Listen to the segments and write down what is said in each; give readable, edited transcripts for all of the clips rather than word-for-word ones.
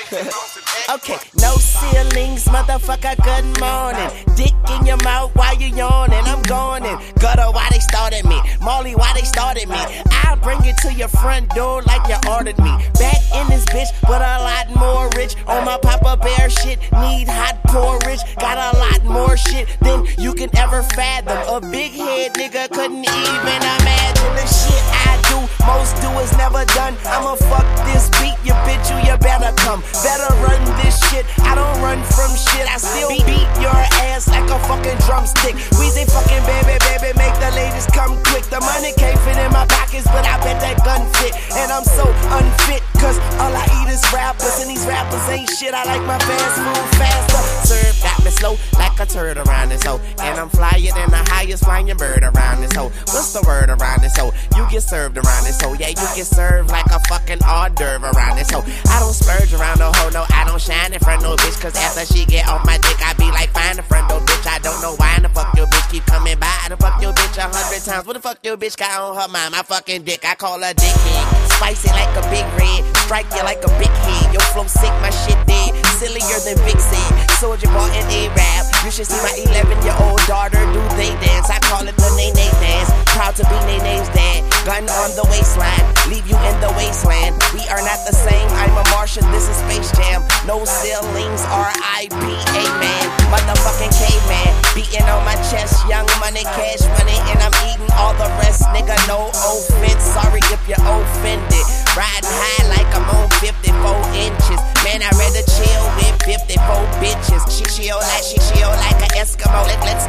Okay, no ceilings, motherfucker, good morning. Dick in your mouth while you yawning, I'm gawning. Gutter, why they started me? Molly, why they started me? I'll bring it to your front door like you ordered me. Back in this bitch, but a lot more rich. On my Papa Bear shit, need hot porridge. Got a lot more shit than you can ever fathom. A big head nigga couldn't even imagine the shit I do. Most do is never done. I'ma fuck this beat, you bitch, you better come. Better run this shit. I don't run from shit. I still beat your ass like a fucking drumstick. Weezy fucking baby, make the ladies come quick. The money can't fit in my pockets, but I bet that gun fit. And I'm so unfit, cause all I eat is rappers, and these rappers ain't shit. I like my fast food faster. Serve got me slow like a turd around this hoe. And I'm flyer than the highest flying bird around this hoe. What's the word around this hoe? You get served around this hoe. Yeah, you get served like a fucking hors d'oeuvre around this hoe. I don't splurge around no hoe, no, I don't shine in front no bitch. Cause after she get off my dick, I be like, fine in front no bitch. I don't know why the fuck your bitch keep coming by. I done fuck your bitch 100 times. What the fuck your bitch got on her mind? My fucking dick, I call her dickhead. Spicy like a big red, strike you like a big head. Your flow sick, my shit dead, sillier than Big said. Soldier Boy and A-Rap, you should see my 11-year-old daughter do they dance. I call it the Nene dance. Proud to be Nene's dad. Gun on the waistline, leave you in the wasteland. We are not the same, I'm a Martian, this is Space Jam. No ceilings, R.I.P.A. man. Motherfucking caveman, beating on my chest. Young money, cash money, and I'm eating all the rest. Nigga, no offense, sorry if you're offended. Riding high like I'm on 54 inches. Man, I'd rather chill with 54 bitches. She chill like an Eskimo.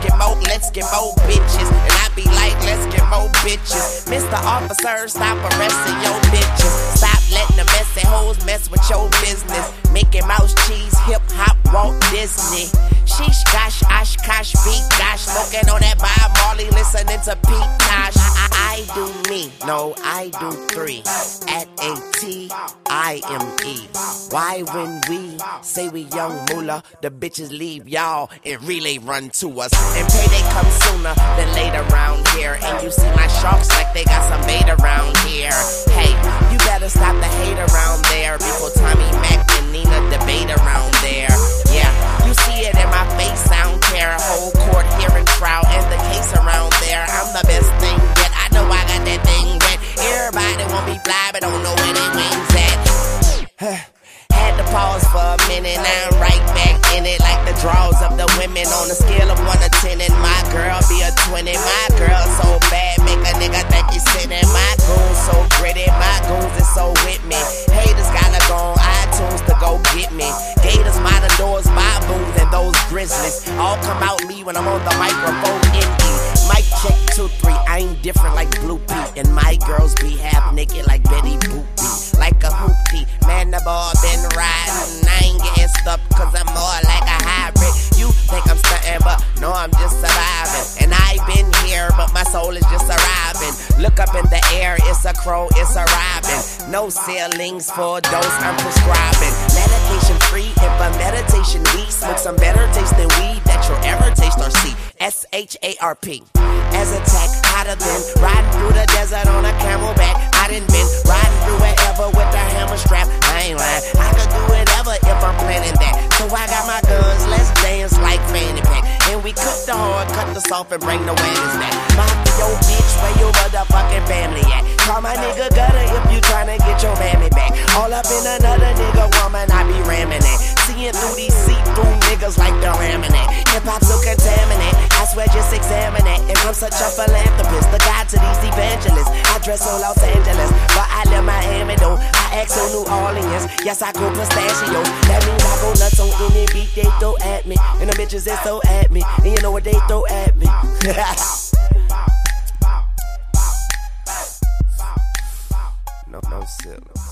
Let's get more bitches. And I be like, let's get more bitches. Mr. Officer, stop arresting your bitches. Stop letting the messy hoes mess with your business. Mickey Mouse, cheese, hip hop, Walt Disney. Sheesh, gosh, Oshkosh, beat, gosh. Smoking on that Bob Marley, listening to Pete Tosh. I do me, no, I do three. At ATIME. Why when we say we young moolah, the bitches leave y'all and relay run to us. And payday comes sooner than later around here. And you see my sharks like they got some bait around here. Hey, you better stop the hate around there before Tommy Mac and Nina debate around there. Yeah, you see it in my face, I don't care. Whole court hearing trial and the case around there. I'm the best thing yet, I know I got that thing wet. Everybody want me fly, but don't know where they wings at. Had to pause for a minute, now I'm right back in it. Like the draws of the women on a scale of 1 to 10. And my girl be a 20. My girl so bad, make a nigga think he's sitting. My goons so gritty, my goons is so with me. Haters gotta go on iTunes to go get me. Gators, Matadors, Baboons, and those Grizzlies all come out me when I'm on the microphone in E. Mic check 2, 3, I ain't different like Blue Pete. And my girls be half naked like Betty Boop. Like a hoopty, man, the ball been riding. I ain't getting stuck cause I'm more like a hybrid. You think I'm stunting, but no, I'm just surviving. And I been here, but my soul is just arriving. Look up in the air, it's a crow, it's a robin. No ceilings for dose, I'm prescribing. Medication free, and for meditation we smoke some better taste than weed that you'll ever taste or see. SHARP. As attack, hotter than riding through the desert on a camelback. I done been riding through wherever with a hammer strap. I ain't lying, I could do whatever if I'm planning that. So I got my guns, let's dance like fanny pack. And we cook the hard, cut the soft, and bring the whammies back. Mind your bitch, where your motherfucking family at? Call my nigga Gutter if you tryna get your mammy back. All up in another nigga woman, I be ramming it. Seeing through these see-through niggas like the ramming it. Hip-hop so contaminate, I swear just examine it. And I'm such a philanthropist, the guide to these evangelists. I dress on Los Angeles, but I live Miami though. I act on New Orleans, yes I go pistachio. That means I go nuts on any beat they throw at me. And the bitches they throw at me, and you know what they throw at me. No ceiling.